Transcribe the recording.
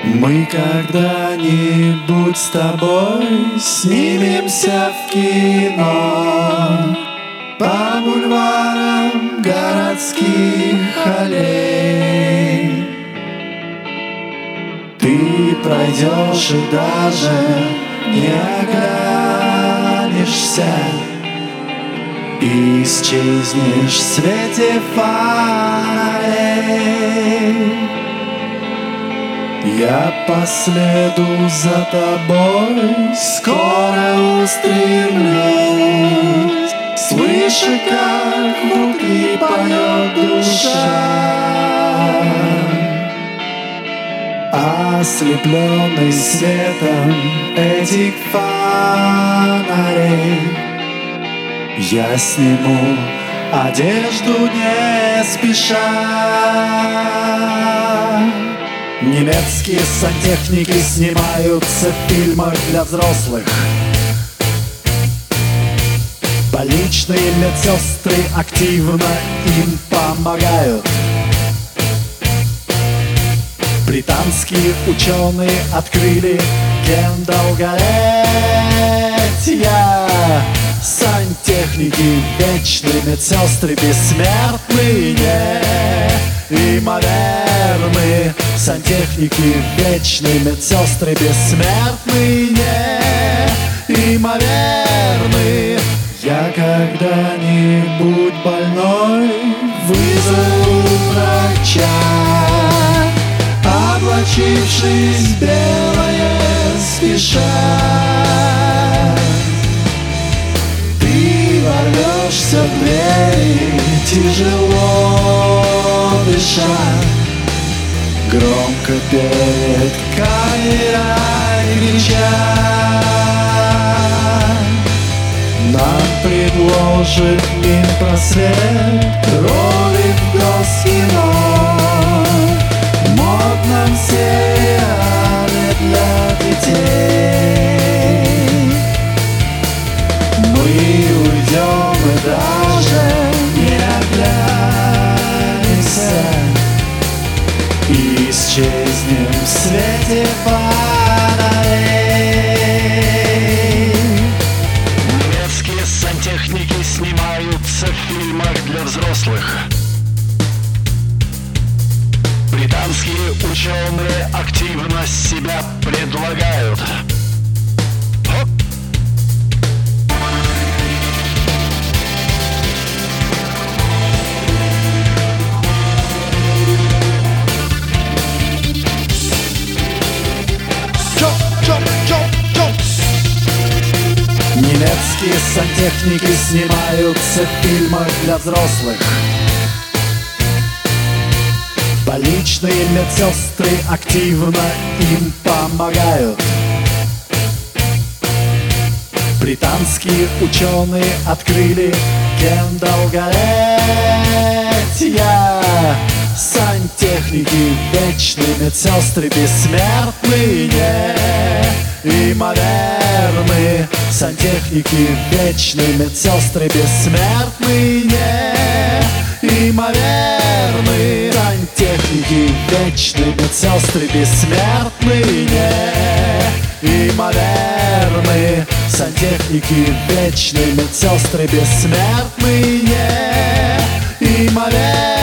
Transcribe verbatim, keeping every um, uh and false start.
Мы когда-нибудь с тобой снимемся в кино по бульварам городских аллей. Ты пройдешь и даже не оглянешься, и исчезнешь в свете фонарей. Я последу за тобой, скоро устремлюсь, слыша, как внутри поет душа. Ослепленный светом этих фонарей, я сниму одежду не спеша. Немецкие сантехники снимаются в фильмах для взрослых. Больничные медсестры активно им помогают. Британские ученые открыли ген долголетия. Сантехники вечные, медсестры бессмертные, неимоверные. Сантехники вечные, медсестры бессмертные, неимоверные. Я когда-нибудь больной вызову врача, облачившись в белое спеша. Ты ворвешься в дверь, тяжело дыша, громко перед камерой крича. Нам предложит Минпросвет роли в Госкино, модном сериале для детей. Мы уйдем и даже не оглянемся, и исчезнем в свете фонарей. Немецкие сантехники снимаются в фильмах для взрослых. Британские ученые активно себя предлагают. Немецкие сантехники снимаются в фильмах для взрослых. Больничные медсестры активно им помогают. Британские ученые открыли ген долголетия. Сантехники вечные, медсестры бессмертные, неимоверные. Сантехники вечные, медсестры бессмертные, неимоверные. Сантехники вечные, медсестры бессмертные, неимоверные. Сантехники вечные, медсестры бессмертные, неимоверные.